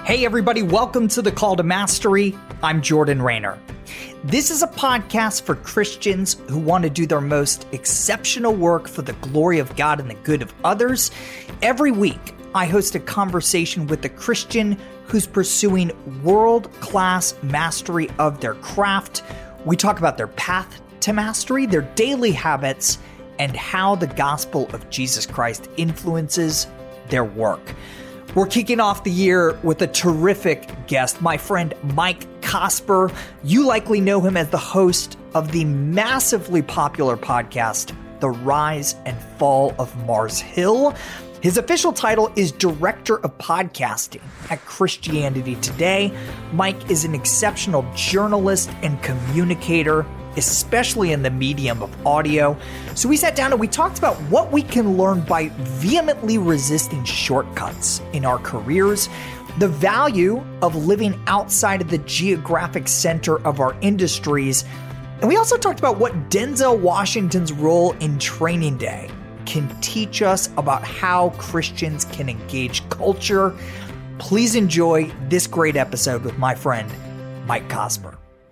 Hey everybody, welcome to The Call to Mastery. I'm Jordan Raynor. This is a podcast for Christians who want to do their most exceptional work for the glory of God and the good of others. Every week, I host a conversation with a Christian who's pursuing world-class mastery of their craft. We talk about their path to mastery, their daily habits, and how the gospel of Jesus Christ influences their work. We're kicking off the year with a terrific guest, my friend Mike Cosper. You likely know him as the host of the massively popular podcast, The Rise and Fall of Mars Hill. His official title is Director of Podcasting at Christianity Today. Mike is an exceptional journalist and communicator, especially in the medium of audio. So we sat down and we talked about what we can learn by vehemently resisting shortcuts in our careers, the value of living outside of the geographic center of our industries, and we also talked about what Denzel Washington's role in Training Day can teach us about how Christians can engage culture. Please enjoy this great episode with my friend, Mike Cosper.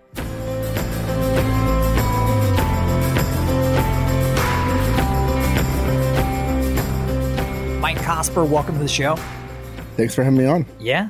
Mike Cosper, welcome to the show. Thanks for having me on. Yeah.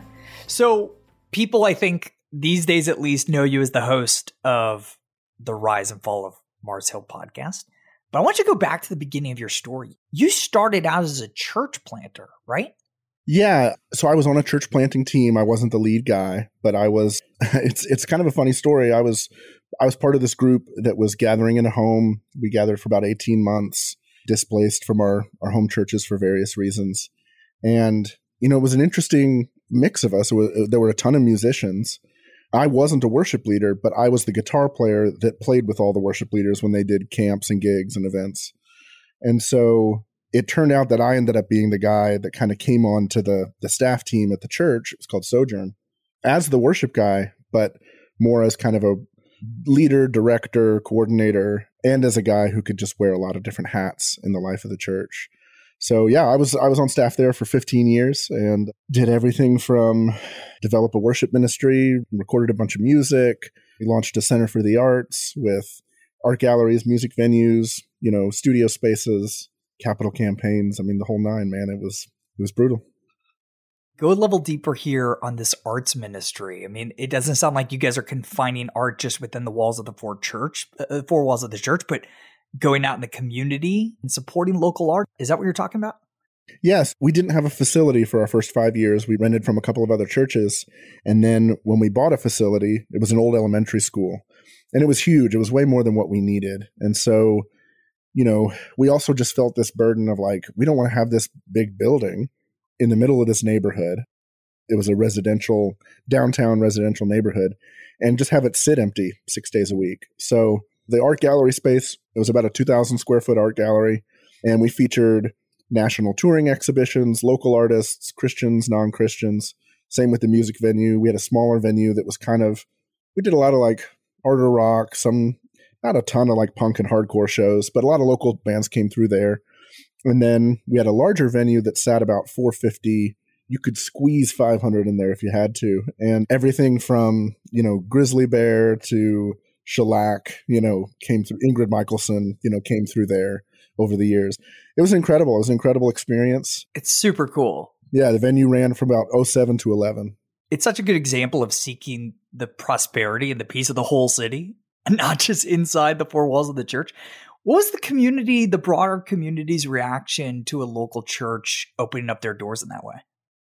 So people, I think, these days at least know you as the host of the Rise and Fall of Mars Hill podcast. But I want you to go back to the beginning of your story. You started out as a church planter, right? Yeah. So I was on a church planting team. I wasn't the lead guy, but I was, it's kind of a funny story. I was part of this group that was gathering in a home. We gathered for about 18 months, displaced from our home churches for various reasons. And, you know, it was an interesting mix of us. There were a ton of musicians. I wasn't a worship leader, but I was the guitar player that played with all the worship leaders when they did camps and gigs and events. And so it turned out that I ended up being the guy that kind of came on to the staff team at the church. It was called Sojourn, as the worship guy, but more as kind of a leader, director, coordinator, and as a guy who could just wear a lot of different hats in the life of the church. So yeah, I was on staff there for 15 years and did everything from develop a worship ministry, recorded a bunch of music. We launched a Center for the Arts with art galleries, music venues, you know, studio spaces, capital campaigns. I mean, the whole nine, man. It was brutal. Go a level deeper here on this arts ministry. I mean, it doesn't sound like you guys are confining art just within the walls of the four walls of the church, but going out in the community and supporting local art. Is that what you're talking about? Yes. We didn't have a facility for our first 5 years. We rented from a couple of other churches. And then when we bought a facility, it was an old elementary school. And it was huge. It was way more than what we needed. And so, you know, we also just felt this burden of like, we don't want to have this big building in the middle of this neighborhood. It was a downtown residential neighborhood, and just have it sit empty 6 days a week. So the art gallery space, it was about a 2,000 square foot art gallery, and we featured national touring exhibitions, local artists, Christians, non-Christians. Same with the music venue. We had a smaller venue that was we did a lot of like harder rock, not a ton of like punk and hardcore shows, but a lot of local bands came through there. And then we had a larger venue that sat about 450. You could squeeze 500 in there if you had to. And everything from, you know, Grizzly Bear to Shellac, you know, came through. Ingrid Michaelson, you know, came through there over the years. It was incredible. It was an incredible experience. It's super cool. Yeah, the venue ran from about 07 to 11. It's such a good example of seeking the prosperity and the peace of the whole city, and not just inside the four walls of the church. What was the broader community's reaction to a local church opening up their doors in that way?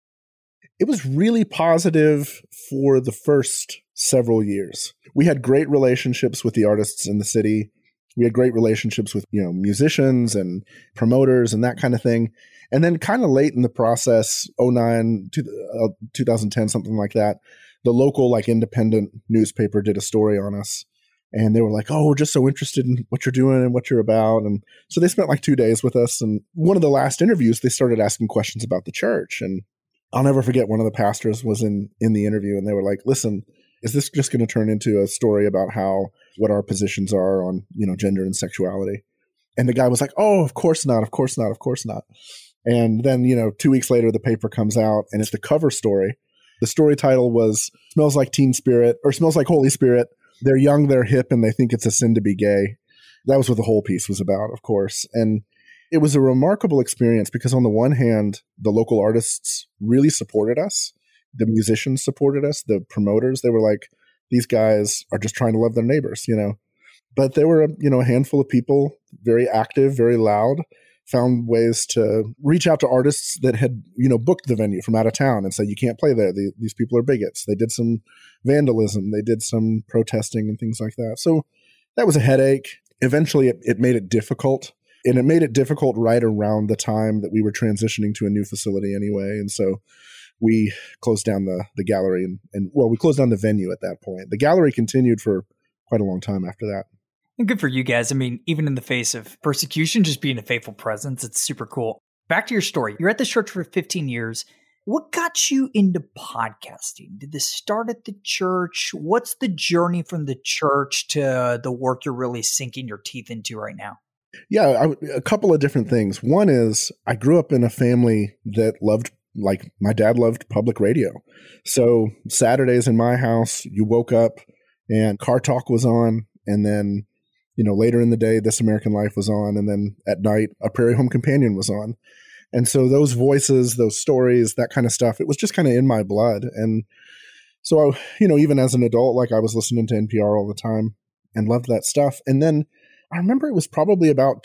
It was really positive for the first several years. We had great relationships with the artists in the city. We had great relationships with, you know, musicians and promoters and that kind of thing. And then kind of late in the process, 2010, something like that, the local like independent newspaper did a story on us. And they were like, oh, we're just so interested in what you're doing and what you're about. And so they spent like 2 days with us. And one of the last interviews, they started asking questions about the church. And I'll never forget, one of the pastors was in the interview, and they were like, listen, is this just going to turn into a story about what our positions are on, you know, gender and sexuality? And the guy was like, oh, of course not, of course not, of course not. And then, you know, 2 weeks later, the paper comes out and it's the cover story. The story title was Smells Like Teen Spirit, or Smells Like Holy Spirit. They're young, they're hip, and they think it's a sin to be gay. That was what the whole piece was about, of course. And it was a remarkable experience because on the one hand, the local artists really supported us. The musicians supported us, the promoters. They were like, these guys are just trying to love their neighbors, But there were, a handful of people, very active, very loud, found ways to reach out to artists that had, booked the venue from out of town and said, you can't play there. These people are bigots. They did some vandalism. They did some protesting and things like that. So that was a headache. Eventually, it made it difficult. And it made it difficult right around the time that we were transitioning to a new facility anyway. And so we closed down the gallery and we closed down the venue at that point. The gallery continued for quite a long time after that. And good for you guys. I mean, even in the face of persecution, just being a faithful presence, it's super cool. Back to your story. You're at this church for 15 years. What got you into podcasting? Did this start at the church? What's the journey from the church to the work you're really sinking your teeth into right now? Yeah, a couple of different things. One is I grew up in a family that loved, like my dad loved public radio. So Saturdays in my house, you woke up and Car Talk was on. And then, later in the day, This American Life was on. And then at night, A Prairie Home Companion was on. And so those voices, those stories, that kind of stuff, it was just kind of in my blood. And so, even as an adult, like I was listening to NPR all the time and loved that stuff. And then I remember it was probably about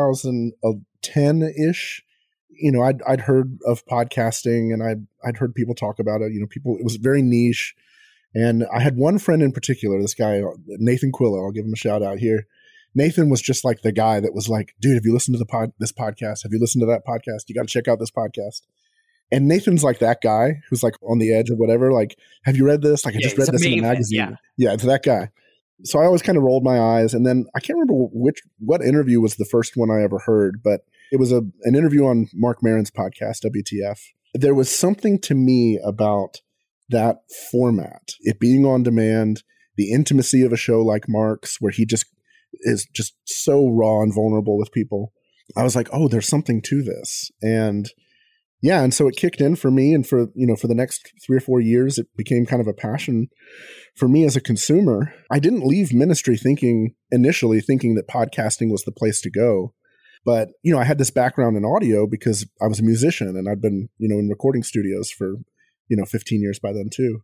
2010-ish. I'd heard of podcasting and I'd heard people talk about it. It was very niche. And I had one friend in particular, this guy, Nathan Quillo, I'll give him a shout out here. Nathan was just like the guy that was like, dude, have you listened to this podcast? Have you listened to that podcast? You got to check out this podcast. And Nathan's like that guy who's like on the edge of whatever. Like, have you read this? Like, I just read this in the magazine. Yeah, it's that guy. So I always kind of rolled my eyes. And then I can't remember what interview was the first one I ever heard, but it was an interview on Mark Maron's podcast, WTF. There was something to me about that format, it being on demand, the intimacy of a show like Mark's, where he just is just so raw and vulnerable with people. I was like, oh, there's something to this. And yeah, and so it kicked in for me. And for the next 3 or 4 years, it became kind of a passion for me as a consumer. I didn't leave ministry initially thinking that podcasting was the place to go. But, I had this background in audio because I was a musician and I'd been, in recording studios for, 15 years by then too.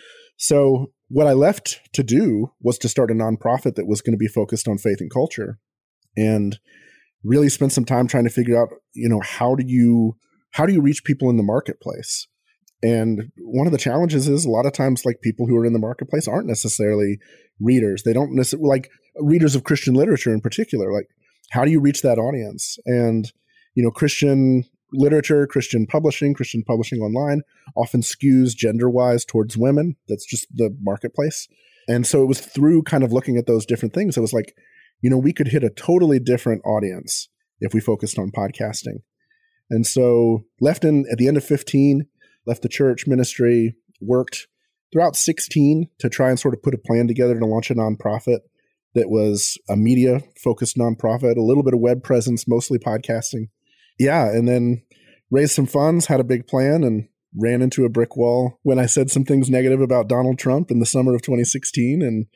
So what I left to do was to start a nonprofit that was going to be focused on faith and culture, and really spent some time trying to figure out, how do you reach people in the marketplace? And one of the challenges is a lot of times, like, people who are in the marketplace aren't necessarily readers. They don't necessarily like readers of Christian literature in particular. Like, how do you reach that audience? And, Christian literature, Christian publishing online often skews gender-wise towards women. That's just the marketplace. And so it was through kind of looking at those different things, it was like, we could hit a totally different audience if we focused on podcasting. And so at the end of 15, left the church ministry, worked throughout 16 to try and sort of put a plan together to launch a nonprofit that was a media-focused nonprofit, a little bit of web presence, mostly podcasting. Yeah, and then raised some funds, had a big plan, and ran into a brick wall when I said some things negative about Donald Trump in the summer of 2016, and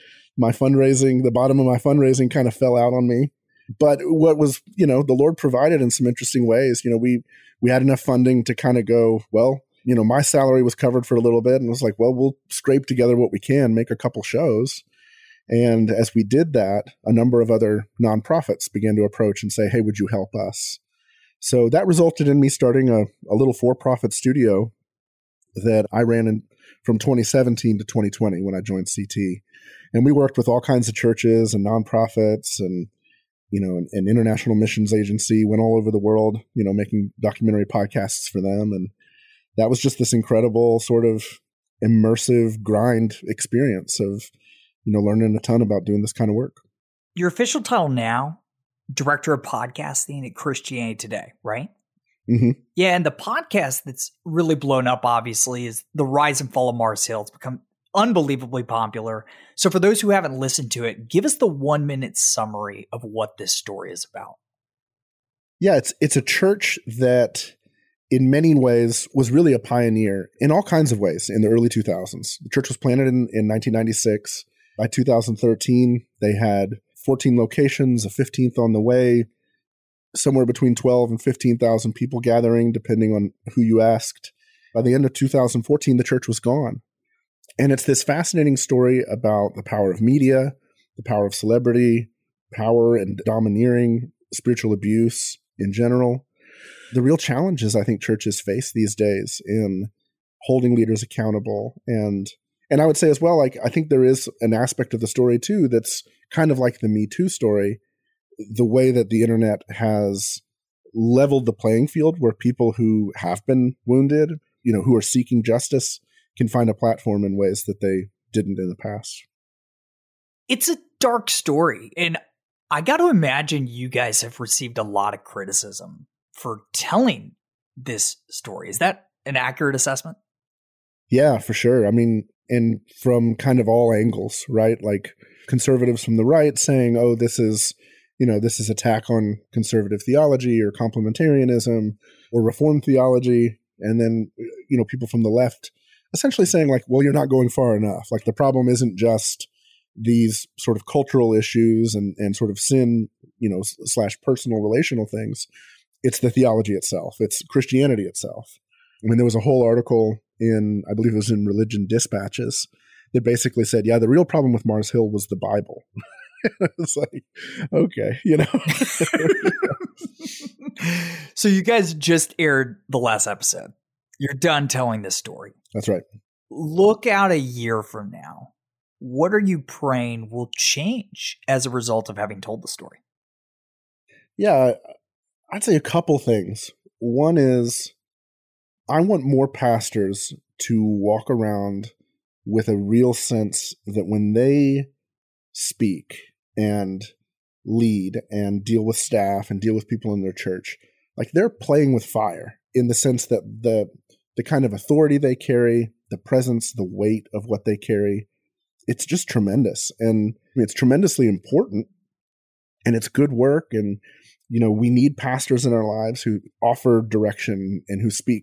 the bottom of my fundraising kind of fell out on me. But what was, the Lord provided in some interesting ways. We had enough funding to kind of go, well, my salary was covered for a little bit, and it was like, well, we'll scrape together what we can, make a couple shows. And as we did that, a number of other nonprofits began to approach and say, hey, would you help us? So that resulted in me starting a little for-profit studio that I ran from 2017 to 2020 when I joined CT. And we worked with all kinds of churches and nonprofits and, an international missions agency, went all over the world, making documentary podcasts for them. And that was just this incredible sort of immersive grind experience of, learning a ton about doing this kind of work. Your official title now, Director of Podcasting at Christianity Today, right? Mm-hmm. Yeah, and the podcast that's really blown up, obviously, is The Rise and Fall of Mars Hill. It's become unbelievably popular. So for those who haven't listened to it, give us the 1-minute summary of what this story is about. Yeah, it's a church that in many ways was really a pioneer in all kinds of ways in the early 2000s. The church was planted in 1996. By 2013, they had 14 locations, a 15th on the way, somewhere between 12 and 15,000 people gathering, depending on who you asked. By the end of 2014, the church was gone. And it's this fascinating story about the power of media, the power of celebrity, power and domineering, spiritual abuse in general. The real challenges I think churches face these days in holding leaders accountable. And I would say as well, like, I think there is an aspect of the story too that's kind of like the Me Too story, the way that the internet has leveled the playing field where people who have been wounded, who are seeking justice, can find a platform in ways that they didn't in the past. It's a dark story. And I got to imagine you guys have received a lot of criticism for telling this story. Is that an accurate assessment? Yeah, for sure. I mean, and from kind of all angles, right? Like conservatives from the right saying, oh, this is attack on conservative theology or complementarianism or reform theology. And then, people from the left essentially saying like, well, you're not going far enough. Like the problem isn't just these sort of cultural issues and sort of sin, / personal relational things. It's the theology itself. It's Christianity itself. I mean, there was a whole article I believe it was in Religion Dispatches, that basically said, yeah, the real problem with Mars Hill was the Bible. It's like, okay, So you guys just aired the last episode. You're done telling this story. That's right. Look out a year from now. What are you praying will change as a result of having told the story? Yeah, I'd say a couple things. One is I want more pastors to walk around with a real sense that when they speak and lead and deal with staff and deal with people in their church, like they're playing with fire in the sense that the kind of authority they carry, the presence, the weight of what they carry, it's just tremendous. And it's tremendously important and it's good work. And, we need pastors in our lives who offer direction and who speak,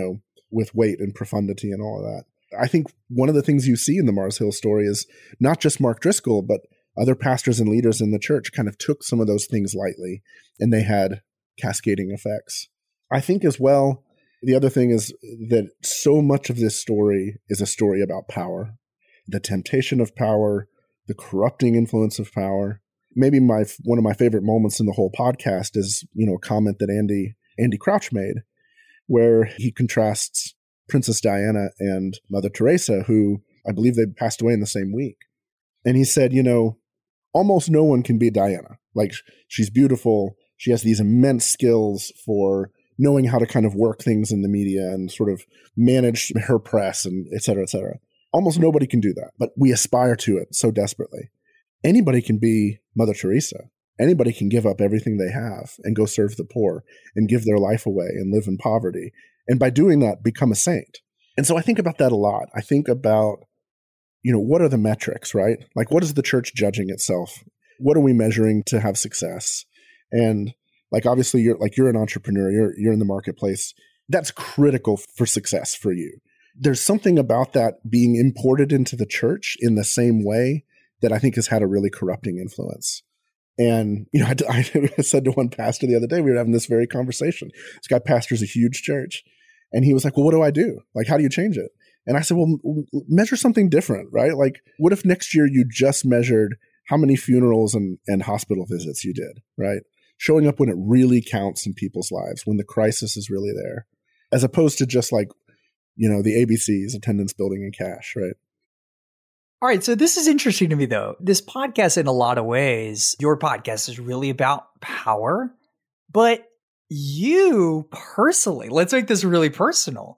with weight and profundity and all of that. I think one of the things you see in the Mars Hill story is not just Mark Driscoll, but other pastors and leaders in the church kind of took some of those things lightly and they had cascading effects. I think as well, the other thing is that so much of this story is a story about power, the temptation of power, the corrupting influence of power. Maybe one of my favorite moments in the whole podcast is, a comment that Andy Crouch made, where he contrasts Princess Diana and Mother Teresa, who I believe they passed away in the same week. And he said, almost no one can be Diana. Like, she's beautiful. She has these immense skills for knowing how to kind of work things in the media and sort of manage her press and et cetera, et cetera. Almost nobody can do that, but we aspire to it so desperately. Anybody can be Mother Teresa. Anybody can give up everything they have and go serve the poor and give their life away and live in poverty. And by doing that, become a saint. And so I think about that a lot. I think about, what are the metrics, right? Like, what is the church judging itself? What are we measuring to have success? And like, obviously you're an entrepreneur, you're in the marketplace. That's critical for success for you. There's something about that being imported into the church in the same way that I think has had a really corrupting influence. And, I said to one pastor the other day, we were having this very conversation. This guy pastors a huge church. And he was like, well, what do I do? Like, how do you change it? And I said, well, measure something different, right? Like, what if next year you just measured how many funerals and hospital visits you did, right? Showing up when it really counts in people's lives, when the crisis is really there, as opposed to just like, the ABCs, attendance, building, and cash, right? All right. So this is interesting to me, though. This podcast, in a lot of ways, your podcast is really about power, but you personally, let's make this really personal,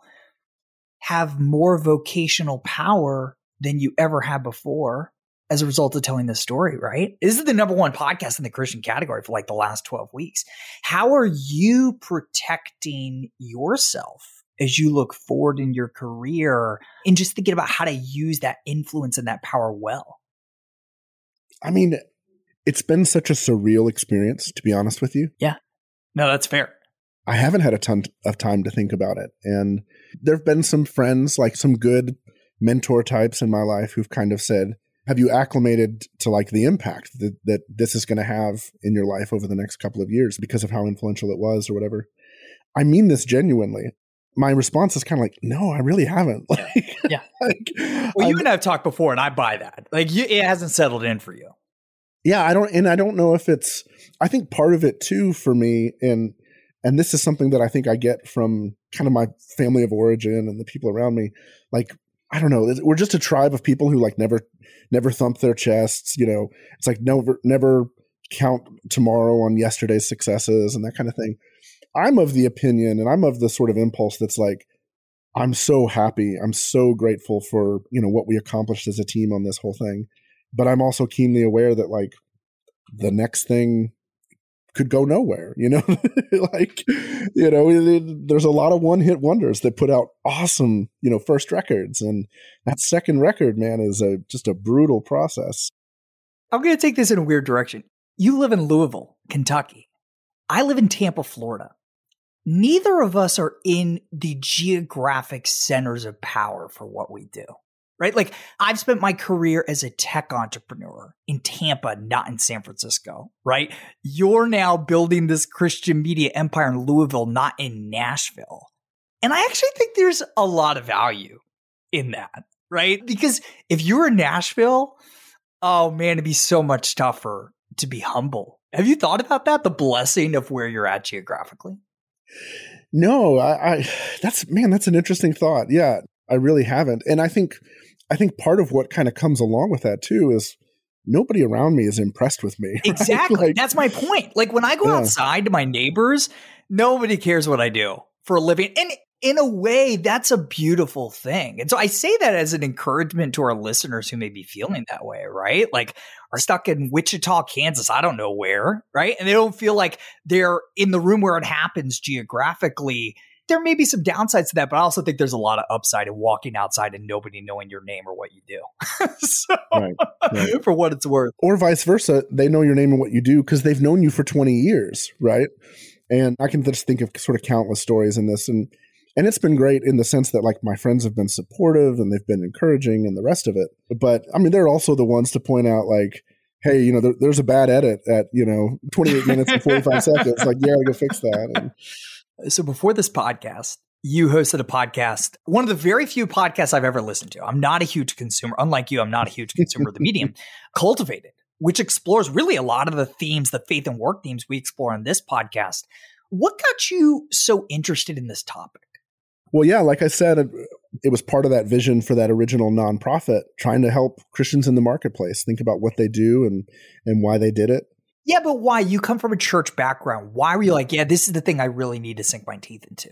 have more vocational power than you ever had before as a result of telling this story, right? This is the number one podcast in the Christian category for like the last 12 weeks. How are you protecting yourself as you look forward in your career and just thinking about how to use that influence and that power well? I mean, it's been such a surreal experience, to be honest with you. Yeah. No, that's fair. I haven't had a ton of time to think about it. And there have been some friends, like some good mentor types in my life who've kind of said, have you acclimated to like the impact that this is going to have in your life over the next couple of years because of how influential it was or whatever? I mean this genuinely. My response is kind of like, no, I really haven't. Yeah. Well, you and I have talked before, and I buy that. It hasn't settled in for you. Yeah, I don't know if it's, I think part of it too for me, and this is something that I think I get from kind of my family of origin and the people around me. Like, I don't know, we're just a tribe of people who like never thump their chests. It's like never count tomorrow on yesterday's successes and that kind of thing. I'm of the opinion, and I'm of the sort of impulse that's like, I'm so happy, I'm so grateful for what we accomplished as a team on this whole thing. But I'm also keenly aware that like the next thing could go nowhere, there's a lot of one-hit wonders that put out awesome, first records. And that second record, man, is just a brutal process. I'm going to take this in a weird direction. You live in Louisville, Kentucky. I live in Tampa, Florida. Neither of us are in the geographic centers of power for what we do. Right? Like, I've spent my career as a tech entrepreneur in Tampa, not in San Francisco, right? You're now building this Christian media empire in Louisville, not in Nashville. And I actually think there's a lot of value in that, right? Because if you were in Nashville, oh man, it'd be so much tougher to be humble. Have you thought about that? The blessing of where you're at geographically? No, that's an interesting thought. Yeah, I really haven't. And I think part of what kind of comes along with that too is nobody around me is impressed with me. Exactly. Right? That's my point. Like when I go outside to my neighbors, nobody cares what I do for a living. And in a way, that's a beautiful thing. And so I say that as an encouragement to our listeners who may be feeling that way, right? Like are stuck in Wichita, Kansas, I don't know where, right? And they don't feel like they're in the room where it happens geographically. There may be some downsides to that, but I also think there's a lot of upside in walking outside and nobody knowing your name or what you do. Right. For what it's worth. Or vice versa, they know your name and what you do because they've known you for 20 years, right? And I can just think of sort of countless stories in this. And it's been great in the sense that like my friends have been supportive and they've been encouraging and the rest of it. But I mean, they're also the ones to point out like, hey, there's a bad edit at, 28 minutes and 45 seconds. Like, yeah, I gotta go fix that. And, so before this podcast, you hosted a podcast, one of the very few podcasts I've ever listened to. I'm not a huge consumer. Unlike you, I'm not a huge consumer of the medium. Cultivated, which explores really a lot of the themes, the faith and work themes we explore on this podcast. What got you so interested in this topic? Well, yeah, like I said, it was part of that vision for that original nonprofit, trying to help Christians in the marketplace think about what they do and why they did it. Yeah, but why? You come from a church background. Why were you like, yeah, this is the thing I really need to sink my teeth into?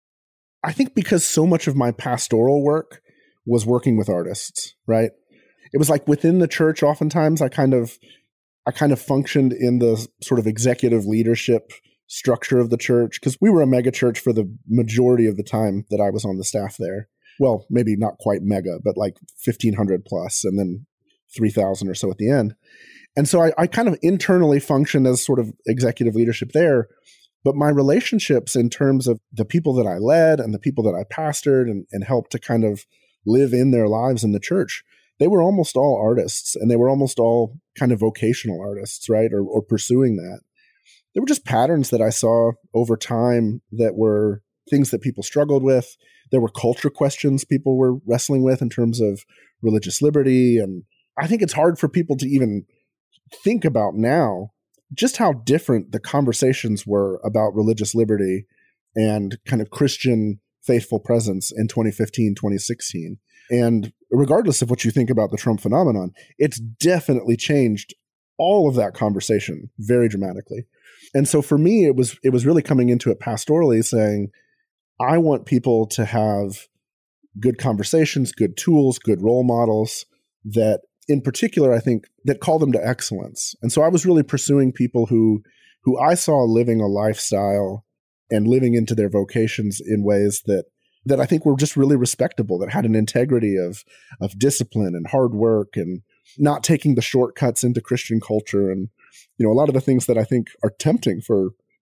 I think because so much of my pastoral work was working with artists, right? It was like within the church, oftentimes I kind of functioned in the sort of executive leadership structure of the church because we were a mega church for the majority of the time that I was on the staff there. Well, maybe not quite mega, but like 1,500 plus and then 3,000 or so at the end. And so I kind of internally functioned as sort of executive leadership there. But my relationships in terms of the people that I led and the people that I pastored and helped to kind of live in their lives in the church, they were almost all artists and they were almost all kind of vocational artists, right? Or pursuing that. There were just patterns that I saw over time that were things that people struggled with. There were culture questions people were wrestling with in terms of religious liberty. And I think it's hard for people to even think about now just how different the conversations were about religious liberty and kind of Christian faithful presence in 2015, 2016. And regardless of what you think about the Trump phenomenon, it's definitely changed all of that conversation very dramatically. And so for me, it was really coming into it pastorally saying, I want people to have good conversations, good tools, good role models that in particular, I think, that call them to excellence. And so I was really pursuing people who I saw living a lifestyle and living into their vocations in ways that I think were just really respectable, that had an integrity of discipline and hard work and not taking the shortcuts into Christian culture and, a lot of the things that I think are tempting for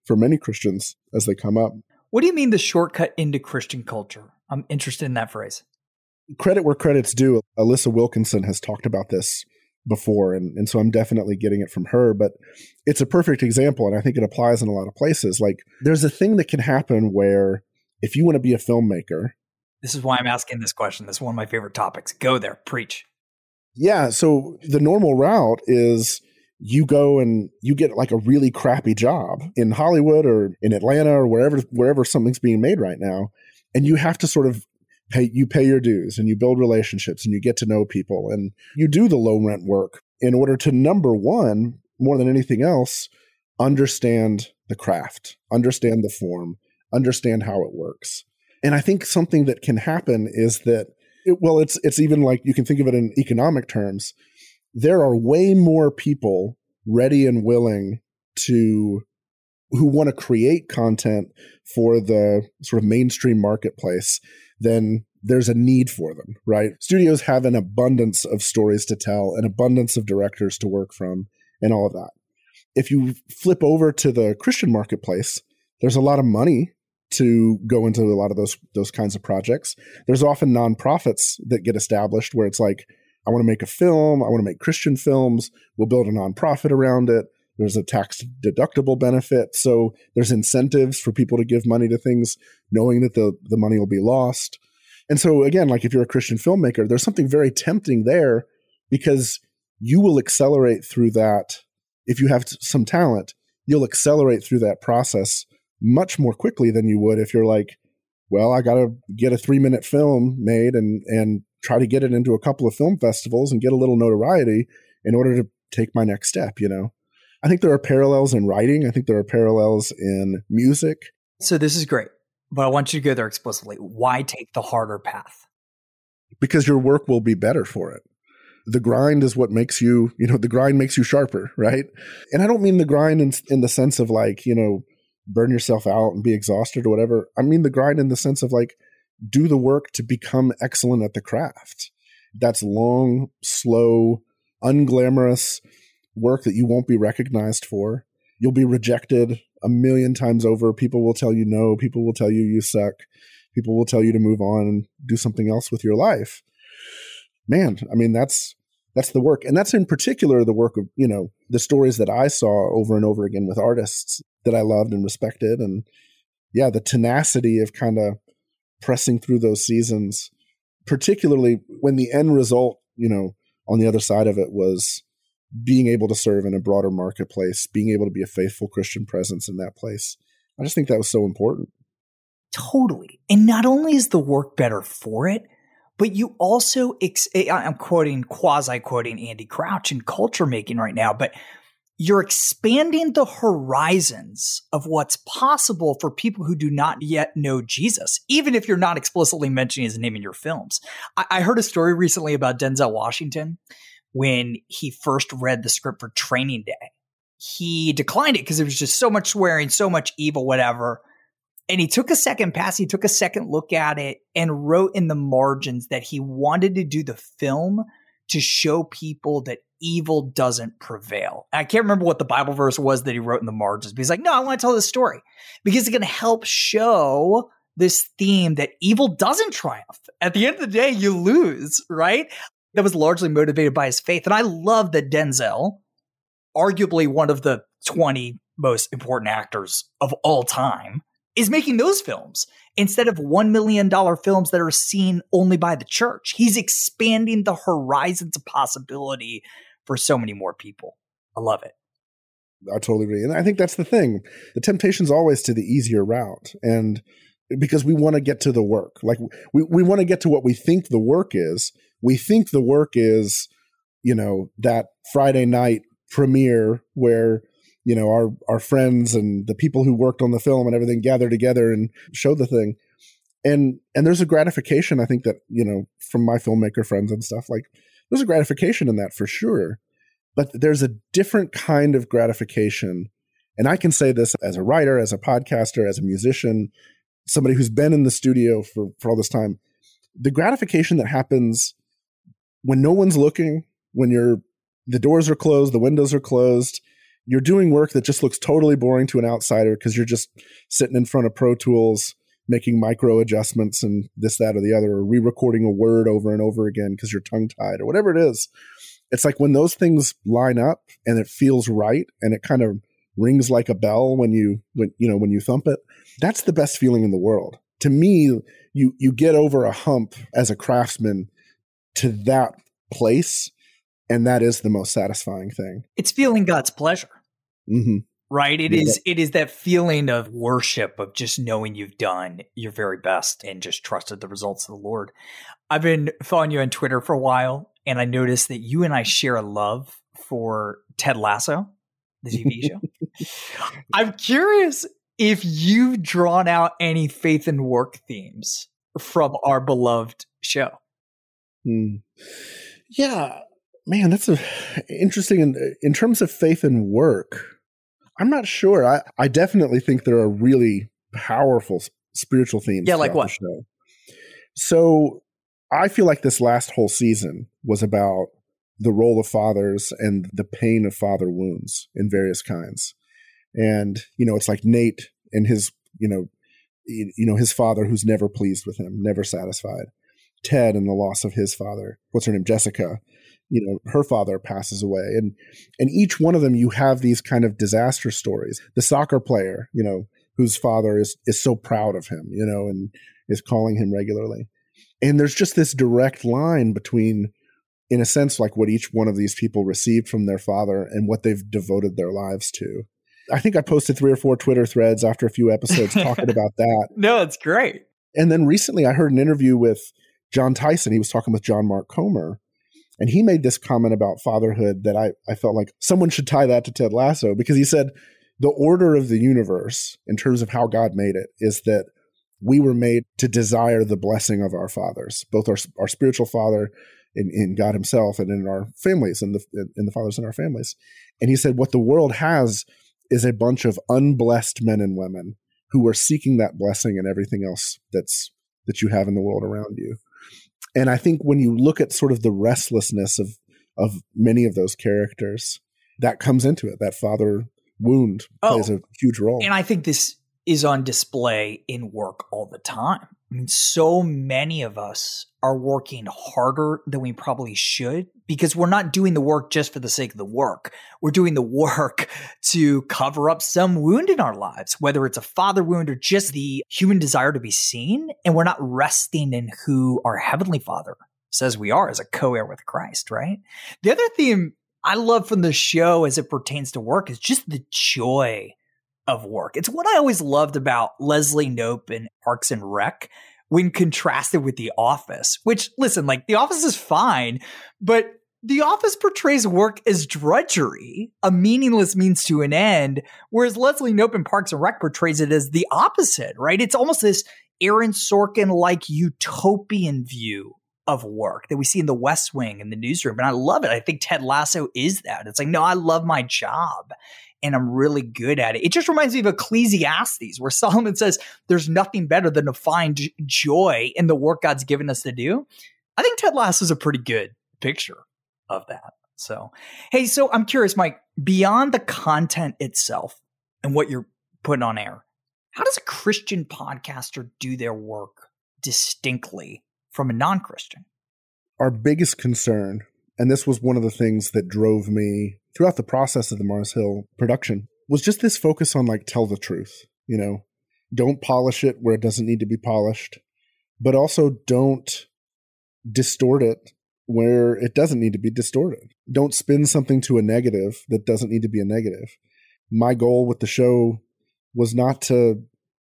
for many Christians as they come up. What do you mean the shortcut into Christian culture? I'm interested in that phrase. Credit where credit's due. Alyssa Wilkinson has talked about this before, and so I'm definitely getting it from her, but it's a perfect example, and I think it applies in a lot of places. Like, there's a thing that can happen where if you want to be a filmmaker. This is why I'm asking this question. This is one of my favorite topics. Go there. Preach. Yeah, so the normal route is you go and you get like a really crappy job in Hollywood or in Atlanta or wherever something's being made right now, and you have to sort of pay your dues, and you build relationships, and you get to know people, and you do the low rent work in order to, number one, more than anything else, understand the craft, understand the form, understand how it works. And I think something that can happen is that, it's even like, you can think of it in economic terms. There are way more people ready and willing who want to create content for the sort of mainstream marketplace than there's a need for them, right? Studios have an abundance of stories to tell, an abundance of directors to work from, and all of that. If you flip over to the Christian marketplace, there's a lot of money to go into a lot of those kinds of projects. There's often nonprofits that get established where it's like, I want to make a film, I want to make Christian films, we'll build a nonprofit around it. There's a tax deductible benefit. So there's incentives for people to give money to things, knowing that the money will be lost. And so again, like if you're a Christian filmmaker, there's something very tempting there because you will accelerate through that. If you have some talent, you'll accelerate through that process much more quickly than you would if you're like, well, I got to get a 3-minute film made and try to get it into a couple of film festivals and get a little notoriety in order to take my next step, you know? I think there are parallels in writing. I think there are parallels in music. So this is great, but I want you to go there explicitly. Why take the harder path? Because your work will be better for it. The grind is what makes you, the grind makes you sharper, right? And I don't mean the grind in the sense of like, burn yourself out and be exhausted or whatever. I mean the grind in the sense of like, do the work to become excellent at the craft. That's long, slow, unglamorous work that you won't be recognized for. You'll be rejected 1,000,000 times over. People will tell you no. People will tell you you suck. People will tell you to move on and do something else with your life. Man, I mean, that's the work. And that's in particular the work of, the stories that I saw over and over again with artists that I loved and respected. And yeah, the tenacity of kind of pressing through those seasons, particularly when the end result, on the other side of it was being able to serve in a broader marketplace, being able to be a faithful Christian presence in that place. I just think that was so important. Totally. And not only is the work better for it, but you also, I'm quasi-quoting Andy Crouch in Culture Making right now, but you're expanding the horizons of what's possible for people who do not yet know Jesus, even if you're not explicitly mentioning his name in your films. I heard a story recently about Denzel Washington. When he first read the script for Training Day, he declined it because it was just so much swearing, so much evil, whatever. And he took a second pass, he took a second look at it and wrote in the margins that he wanted to do the film to show people that evil doesn't prevail. I can't remember what the Bible verse was that he wrote in the margins, but he's like, no, I want to tell this story because it's going to help show this theme that evil doesn't triumph. At the end of the day, you lose, right? That was largely motivated by his faith. And I love that Denzel, arguably one of the 20 most important actors of all time, is making those films instead of $1 million films that are seen only by the church. He's expanding the horizons of possibility for so many more people. I love it. I totally agree. And I think that's the thing. The temptation's always to the easier route. And because we want to get to the work. Like we want to get to what we think the work is. We think the work is, that Friday night premiere where, our friends and the people who worked on the film and everything gather together and show the thing. And there's a gratification, I think that, from my filmmaker friends and stuff, like there's a gratification in that for sure. But there's a different kind of gratification. And I can say this as a writer, as a podcaster, as a musician, somebody who's been in the studio for all this time. The gratification that happens when no one's looking, when the doors are closed, the windows are closed, you're doing work that just looks totally boring to an outsider because you're just sitting in front of Pro Tools, making micro adjustments and this, that, or the other, or re-recording a word over and over again because you're tongue-tied or whatever it is. It's like when those things line up and it feels right and it kind of rings like a bell when you thump it, that's the best feeling in the world. To me, you get over a hump as a craftsman to that place, and that is the most satisfying thing. It's feeling God's pleasure. Mm-hmm. Right? It is that feeling of worship, of just knowing you've done your very best and just trusted the results of the Lord. I've been following you on Twitter for a while, and I noticed that you and I share a love for Ted Lasso, the TV show. I'm curious if you've drawn out any faith and work themes from our beloved show. Yeah, man, that's interesting. In terms of faith and work, I'm not sure. I definitely think there are really powerful spiritual themes. Yeah, like what? The show. So I feel like this last whole season was about the role of fathers and the pain of father wounds in various kinds. And, it's like Nate and his, his father who's never pleased with him, never satisfied. Ted and the loss of his father. What's her name? Jessica. Her father passes away. And each one of them, you have these kind of disaster stories. The soccer player, whose father is so proud of him, and is calling him regularly. And there's just this direct line between, in a sense, like what each one of these people received from their father and what they've devoted their lives to. I think I posted 3 or 4 Twitter threads after a few episodes talking about that. No, it's great. And then recently I heard an interview with John Tyson. He was talking with John Mark Comer. And he made this comment about fatherhood that I felt like someone should tie that to Ted Lasso, because he said the order of the universe in terms of how God made it is that we were made to desire the blessing of our fathers, both our spiritual father in God himself and in our families and in the fathers in our families. And he said what the world has is a bunch of unblessed men and women who are seeking that blessing and everything else that you have in the world around you. And I think when you look at sort of the restlessness of many of those characters, that comes into it. That father wound plays a huge role. And I think this is on display in work all the time. I mean, so many of us are working harder than we probably should because we're not doing the work just for the sake of the work. We're doing the work to cover up some wound in our lives, whether it's a father wound or just the human desire to be seen. And we're not resting in who our Heavenly Father says we are as a co-heir with Christ, right? The other theme I love from the show as it pertains to work is just the joy of work. It's what I always loved about Leslie Knope in Parks and Rec when contrasted with The Office, which, listen, like The Office is fine, but The Office portrays work as drudgery, a meaningless means to an end, whereas Leslie Knope in Parks and Rec portrays it as the opposite, right? It's almost this Aaron Sorkin-like utopian view of work that we see in The West Wing and The Newsroom. And I love it. I think Ted Lasso is that. It's like, no, I love my job and I'm really good at it. It just reminds me of Ecclesiastes, where Solomon says there's nothing better than to find joy in the work God's given us to do. I think Ted Lasso is a pretty good picture of that. So, hey, so I'm curious, Mike, beyond the content itself and what you're putting on air, how does a Christian podcaster do their work distinctly from a non-Christian? Our biggest concern, and this was one of the things that drove me throughout the process of the Mars Hill production, was just this focus on like, tell the truth, don't polish it where it doesn't need to be polished, but also don't distort it where it doesn't need to be distorted. Don't spin something to a negative that doesn't need to be a negative. My goal with the show was not to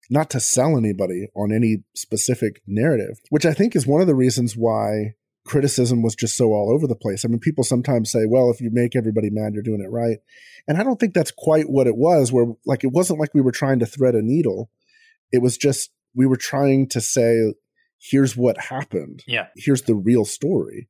sell anybody on any specific narrative, which I think is one of the reasons why criticism was just so all over the place. I mean, people sometimes say, well, if you make everybody mad, you're doing it right. And I don't think that's quite what it was, where like, it wasn't like we were trying to thread a needle. It was just, we were trying to say, here's what happened. Yeah. Here's the real story.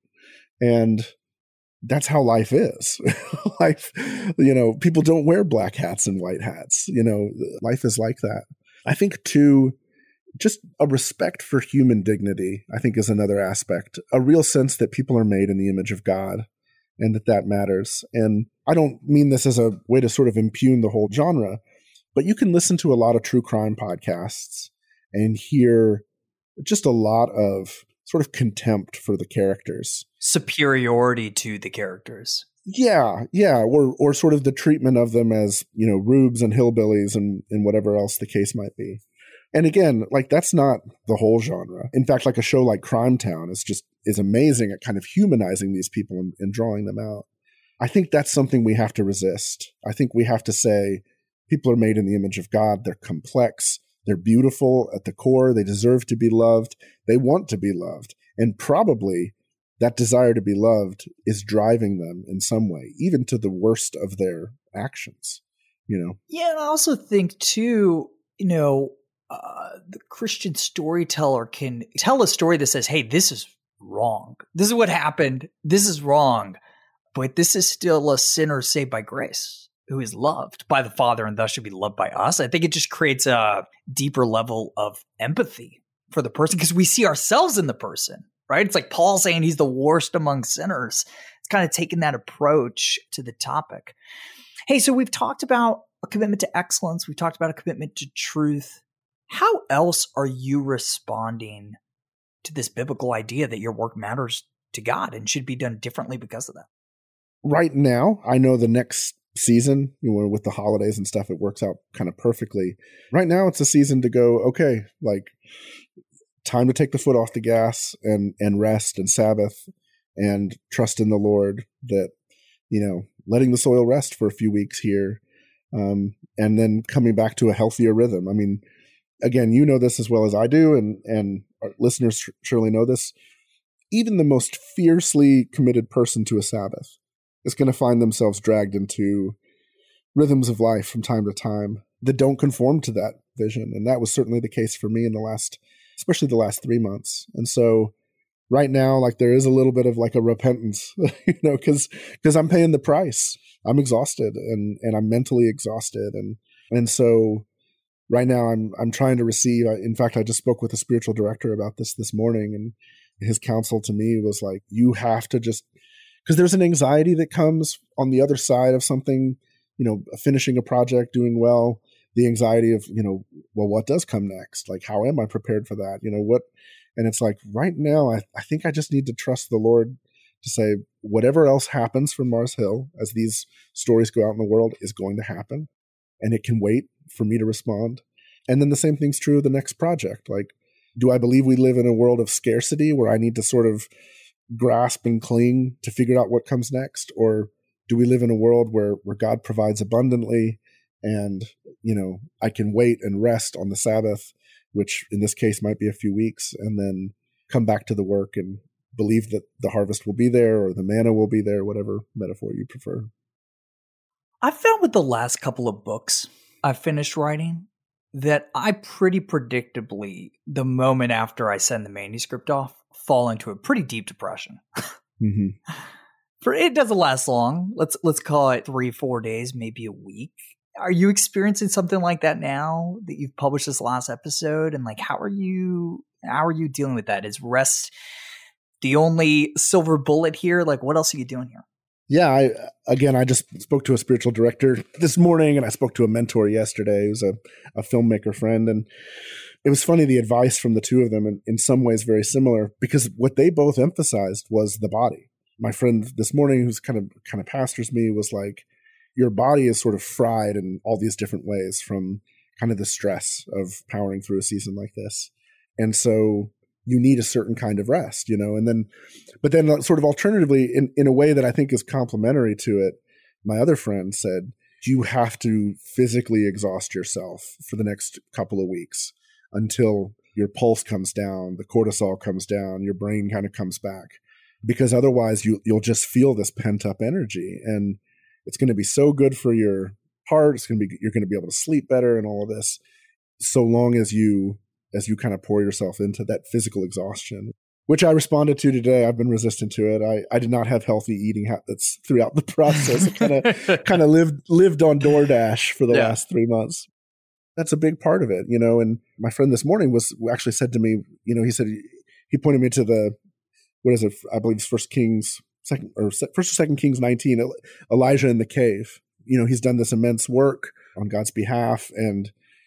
And that's how life is. Life, people don't wear black hats and white hats. Life is like that. I think too, just a respect for human dignity, I think, is another aspect. A real sense that people are made in the image of God and that matters. And I don't mean this as a way to sort of impugn the whole genre, but you can listen to a lot of true crime podcasts and hear just a lot of sort of contempt for the characters. Superiority to the characters. Yeah. Or sort of the treatment of them as, rubes and hillbillies and whatever else the case might be. And again, like that's not the whole genre. In fact, like a show like Crime Town is amazing at kind of humanizing these people and drawing them out. I think that's something we have to resist. I think we have to say people are made in the image of God. They're complex. They're beautiful at the core. They deserve to be loved. They want to be loved. And probably that desire to be loved is driving them in some way, even to the worst of their actions, Yeah, and I also think too, the Christian storyteller can tell a story that says, hey, this is wrong. This is what happened. This is wrong. But this is still a sinner saved by grace who is loved by the Father and thus should be loved by us. I think it just creates a deeper level of empathy for the person because we see ourselves in the person, right? It's like Paul saying he's the worst among sinners. It's kind of taking that approach to the topic. Hey, so we've talked about a commitment to excellence. We've talked about a commitment to truth. How else are you responding to this biblical idea that your work matters to God and should be done differently because of that? Right now, I know the next season, with the holidays and stuff, it works out kind of perfectly. Right now, it's a season to go, okay, like time to take the foot off the gas and rest and Sabbath and trust in the Lord that, letting the soil rest for a few weeks here and then coming back to a healthier rhythm. I mean, again, you know this as well as I do, and our listeners surely know this. Even the most fiercely committed person to a Sabbath is going to find themselves dragged into rhythms of life from time to time that don't conform to that vision. And that was certainly the case for me especially the last 3 months. And so right now, like there is a little bit of like a repentance, because I'm paying the price. I'm exhausted and I'm mentally exhausted. And so right now I'm trying to receive, in fact, I just spoke with a spiritual director about this morning, and his counsel to me was like, you have to just, because there's an anxiety that comes on the other side of something, finishing a project, doing well, the anxiety of, well, what does come next? Like, how am I prepared for that? And it's like, right now, I think I just need to trust the Lord to say, whatever else happens from Mars Hill as these stories go out in the world is going to happen. And it can wait for me to respond. And then the same thing's true of the next project. Like, do I believe we live in a world of scarcity where I need to sort of grasp and cling to figure out what comes next? Or do we live in a world where God provides abundantly and, I can wait and rest on the Sabbath, which in this case might be a few weeks, and then come back to the work and believe that the harvest will be there or the manna will be there, whatever metaphor you prefer. I found with the last couple of books I finished writing that I pretty predictably, the moment after I send the manuscript off, fall into a pretty deep depression. Mm-hmm. It doesn't last long. Let's call it 3-4 days, maybe a week. Are you experiencing something like that now that you've published this last episode? And like, how are you dealing with that? Is rest the only silver bullet here? Like, what else are you doing here? Yeah, I just spoke to a spiritual director this morning, and I spoke to a mentor yesterday who's a filmmaker friend. And it was funny, the advice from the two of them, in some ways very similar, because what they both emphasized was the body. My friend this morning, who's kind of pastors me, was like, your body is sort of fried in all these different ways from kind of the stress of powering through a season like this. And so you need a certain kind of rest, but then sort of alternatively, in a way that I think is complementary to it, my other friend said, you have to physically exhaust yourself for the next couple of weeks until your pulse comes down, the cortisol comes down, your brain kind of comes back, because otherwise you'll just feel this pent up energy, and it's going to be so good for your heart. You're going to be able to sleep better and all of this, so long as you kind of pour yourself into that physical exhaustion, which I responded to today. I've been resistant to it. I did not have healthy eating habits throughout the process. I kind of lived on DoorDash for the last 3 months. That's a big part of it, and my friend this morning actually said to me, he said, he pointed me to I believe it's 1 Kings First or Second Kings 19, Elijah in the cave. He's done this immense work on God's behalf, and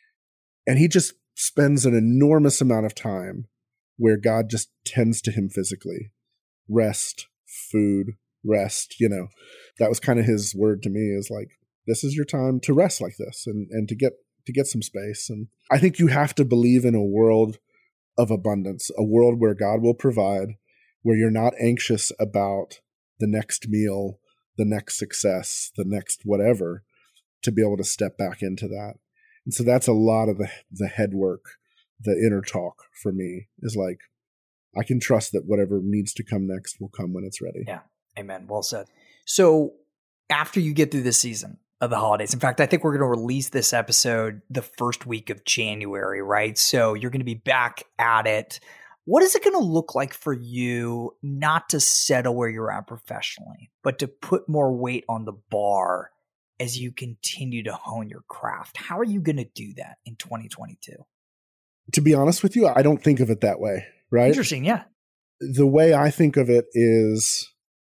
he just spends an enormous amount of time where God just tends to him physically. Rest, food, rest, That was kind of his word to me, is like, this is your time to rest like this and to get some space. And I think you have to believe in a world of abundance, a world where God will provide, where you're not anxious about the next meal, the next success, the next whatever, to be able to step back into that. And so that's a lot of the head work, the inner talk for me, is like, I can trust that whatever needs to come next will come when it's ready. Yeah. Amen. Well said. So after you get through this season of the holidays, in fact, I think we're going to release this episode the first week of January, right? So you're going to be back at it. What is it going to look like for you not to settle where you're at professionally, but to put more weight on the bar as you continue to hone your craft? How are you going to do that in 2022? To be honest with you, I don't think of it that way, right? Interesting, yeah. The way I think of it is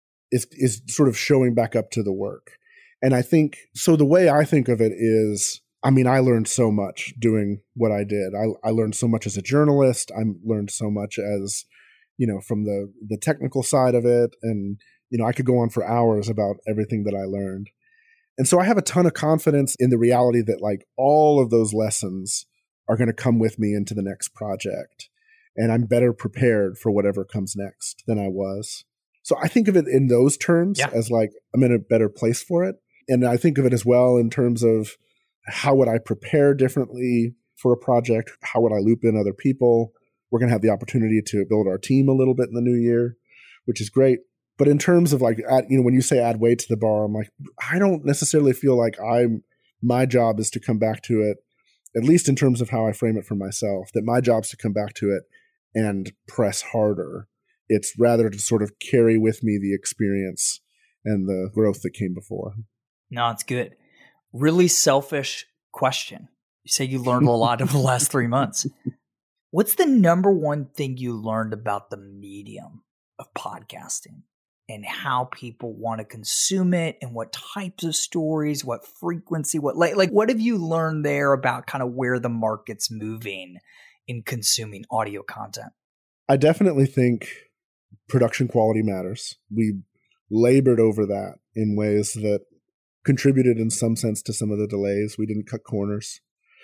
sort of showing back up to the work. And I think, so the way I think of it is, I learned so much doing what I did. I learned so much as a journalist. I learned so much as, from the technical side of it. And, I could go on for hours about everything that I learned. And so I have a ton of confidence in the reality that like all of those lessons are going to come with me into the next project. And I'm better prepared for whatever comes next than I was. So I think of it in those terms, as like, I'm in a better place for it. And I think of it as well in terms of, how would I prepare differently for a project? How would I loop in other people? We're going to have the opportunity to build our team a little bit in the new year, which is great. But in terms of like, when you say add weight to the bar, I'm like, I don't necessarily feel like my job is to come back to it, at least in terms of how I frame it for myself, that my job is to come back to it and press harder. It's rather to sort of carry with me the experience and the growth that came before. No, it's good. Really selfish question. You say you learned a lot over the last 3 months. What's the number one thing you learned about the medium of podcasting and how people want to consume it and what types of stories, what frequency, what what have you learned there about kind of where the market's moving in consuming audio content? I definitely think production quality matters. We labored over that in ways that contributed in some sense to some of the delays. We didn't cut corners.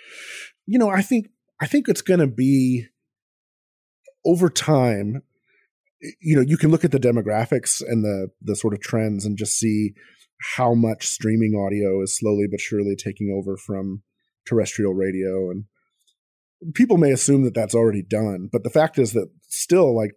I think it's going to be over time. You can look at the demographics and the sort of trends and just see how much streaming audio is slowly but surely taking over from terrestrial radio. And people may assume that that's already done, but the fact is that still like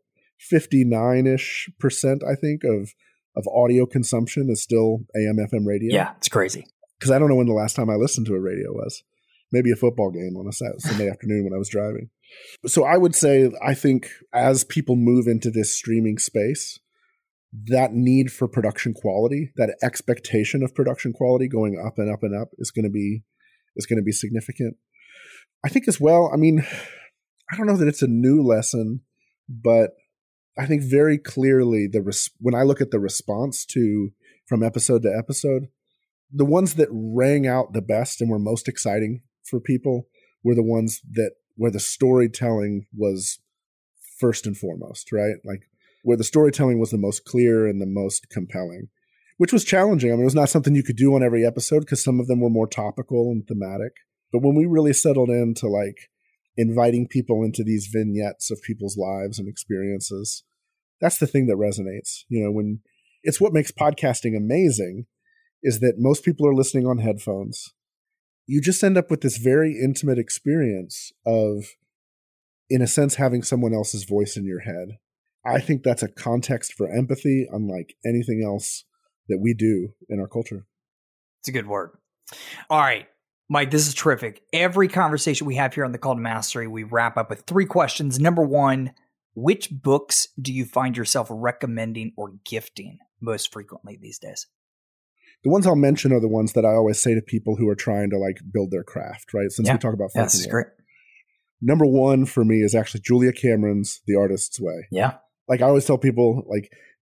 59-ish%, I think, of audio consumption is still AM, FM radio. Yeah, it's crazy. Because I don't know when the last time I listened to a radio was. Maybe a football game on a Sunday afternoon when I was driving. So I would say, I think as people move into this streaming space, that need for production quality, that expectation of production quality going up and up and up is going to be significant. I think as well, I don't know that it's a new lesson, but I think very clearly when I look at the response from episode to episode, the ones that rang out the best and were most exciting for people were the ones where the storytelling was first and foremost, right? Like where the storytelling was the most clear and the most compelling, which was challenging. It was not something you could do on every episode because some of them were more topical and thematic. But when we really settled into like inviting people into these vignettes of people's lives and experiences, that's the thing that resonates. When it's what makes podcasting amazing is that most people are listening on headphones. You just end up with this very intimate experience of, in a sense, having someone else's voice in your head. I think that's a context for empathy unlike anything else that we do in our culture. It's a good word. All right, Mike, this is terrific. Every conversation we have here on the Call to Mastery, we wrap up with 3 questions. Number 1, which books do you find yourself recommending or gifting most frequently these days? The ones I'll mention are the ones that I always say to people who are trying to like build their craft, right? Since we talk about this is great. Number 1 for me is actually Julia Cameron's The Artist's Way. Yeah. Like I always tell people, like,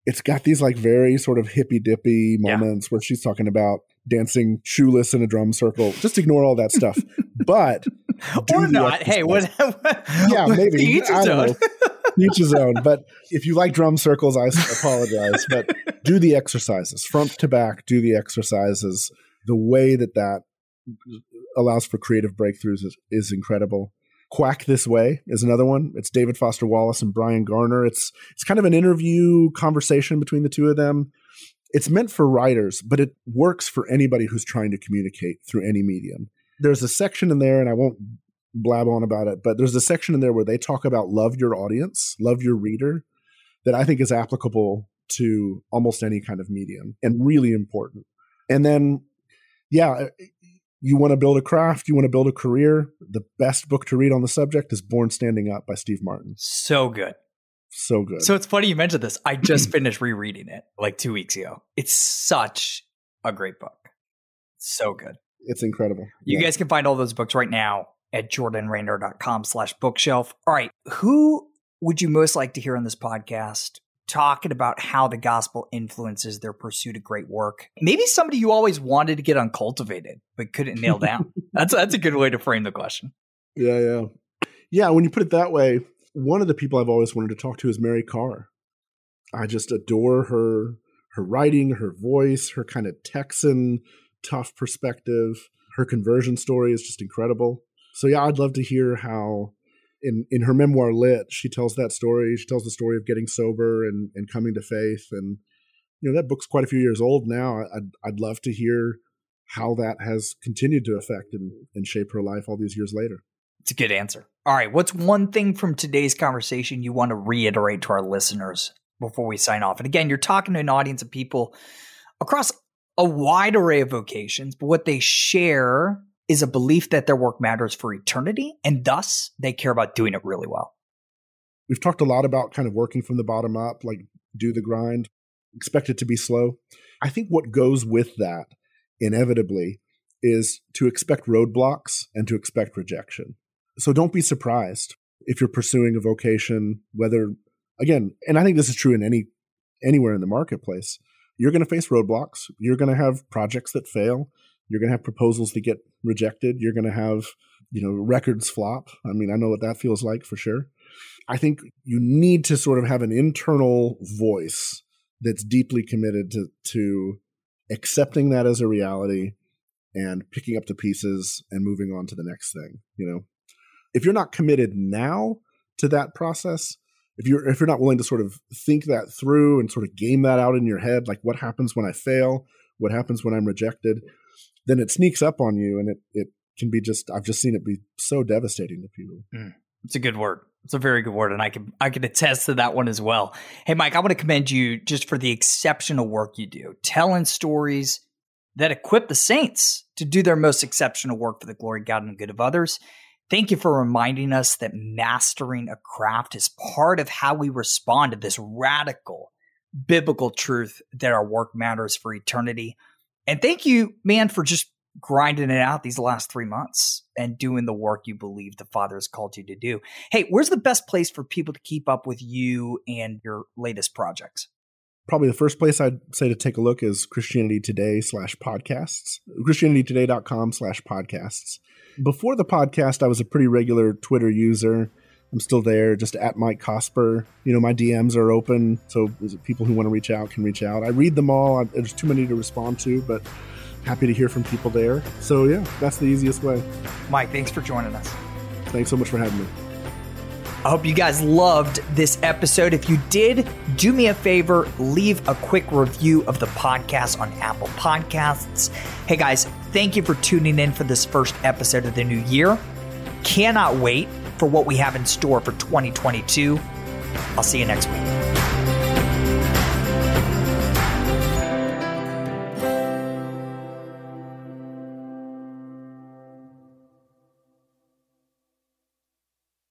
it's got these like very sort of hippy dippy moments where she's talking about dancing shoeless in a drum circle. Just ignore all that stuff. But or not. Hey, what? Yeah, maybe. Each his own. Each his own. But if you like drum circles, I apologize. But do the exercises front to back. Do the exercises. The way that allows for creative breakthroughs is incredible. Quack This Way is another one. It's David Foster Wallace and Brian Garner. It's kind of an interview conversation between the two of them. It's meant for writers, but it works for anybody who's trying to communicate through any medium. There's a section in there, and I won't blab on about it, but there's a section in there where they talk about love your audience, love your reader, that I think is applicable to almost any kind of medium and really important. And then, you want to build a craft, you want to build a career, the best book to read on the subject is Born Standing Up by Steve Martin. So good. So good. So it's funny you mentioned this. I just finished rereading it like 2 weeks ago. It's such a great book. So good. It's incredible. You guys can find all those books right now at jordanraynor.com/bookshelf. All right. Who would you most like to hear on this podcast talking about how the gospel influences their pursuit of great work? Maybe somebody you always wanted to get uncultivated but couldn't nail down. That's a good way to frame the question. Yeah. When you put it that way, one of the people I've always wanted to talk to is Mary Karr. I just adore her writing, her voice, her kind of Texan tough perspective. Her conversion story is just incredible. So I'd love to hear how in her memoir Lit, she tells that story. She tells the story of getting sober and coming to faith. And, that book's quite a few years old now. I'd love to hear how that has continued to affect and shape her life all these years later. It's a good answer. All right. What's one thing from today's conversation you want to reiterate to our listeners before we sign off? And again, you're talking to an audience of people across a wide array of vocations, but what they share is a belief that their work matters for eternity, and thus they care about doing it really well. We've talked a lot about kind of working from the bottom up, like do the grind, expect it to be slow. I think what goes with that inevitably is to expect roadblocks and to expect rejection. So don't be surprised if you're pursuing a vocation, whether, again, and I think this is true in anywhere in the marketplace, you're going to face roadblocks. You're going to have projects that fail. You're going to have proposals that get rejected. You're going to have, records flop. I mean, I know what that feels like for sure. I think you need to sort of have an internal voice that's deeply committed to accepting that as a reality and picking up the pieces and moving on to the next thing. If you're not committed now to that process, if you're not willing to sort of think that through and sort of game that out in your head, like what happens when I fail, what happens when I'm rejected, then it sneaks up on you, and it can be I've just seen it be so devastating to people. It's a good word. It's a very good word, and I can attest to that one as well. Hey, Mike, I want to commend you just for the exceptional work you do, telling stories that equip the saints to do their most exceptional work for the glory of God and the good of others. Thank you for reminding us that mastering a craft is part of how we respond to this radical biblical truth that our work matters for eternity. And thank you, man, for just grinding it out these last 3 months and doing the work you believe the Father has called you to do. Hey, where's the best place for people to keep up with you and your latest projects? Probably the first place I'd say to take a look is Christianity Today /podcasts, ChristianityToday.com/podcasts. Before the podcast, I was a pretty regular Twitter user. I'm still there, just at Mike Cosper. My DMs are open, so people who want to reach out can reach out. I read them all. There's too many to respond to, but happy to hear from people there. So that's the easiest way. Mike, thanks for joining us. Thanks so much for having me. I hope you guys loved this episode. If you did, do me a favor, leave a quick review of the podcast on Apple Podcasts. Hey guys, thank you for tuning in for this first episode of the new year. Cannot wait for what we have in store for 2022. I'll see you next week.